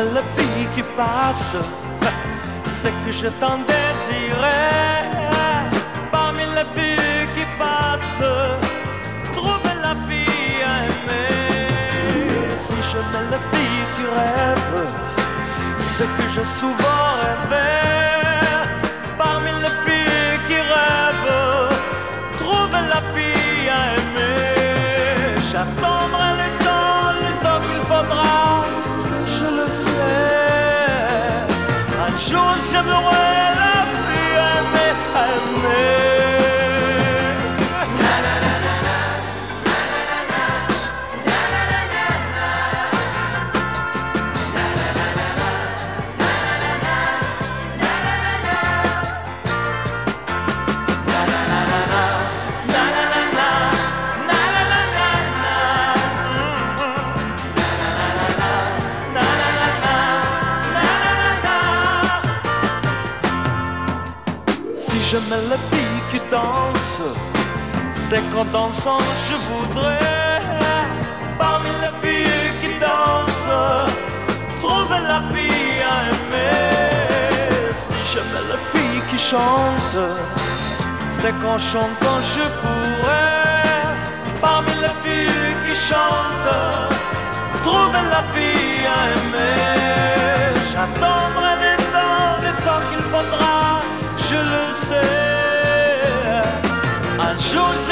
j'aimais les filles qui passent, c'est que je t'en désirais. Parmi les filles qui passent, trouver la fille à aimer. Si j'aimais les filles qui rêvent, c'est que j'ai souvent rêvé. Parmi les filles qui rêvent, trouver la fille à aimer. J'attendrai le temps qu'il faudra, je le sais. Un jour j'aimerai la fille aimée, aimée. J'aime les filles qui dansent, c'est qu'en dansant je voudrais, parmi les filles qui dansent, trouver la fille à aimer. Si j'aime les filles qui chantent, c'est qu'en chantant je pourrais, parmi les filles qui chantent, trouver la fille à aimer. J'attendrai le temps qu'il faudra, je le sais. Un jour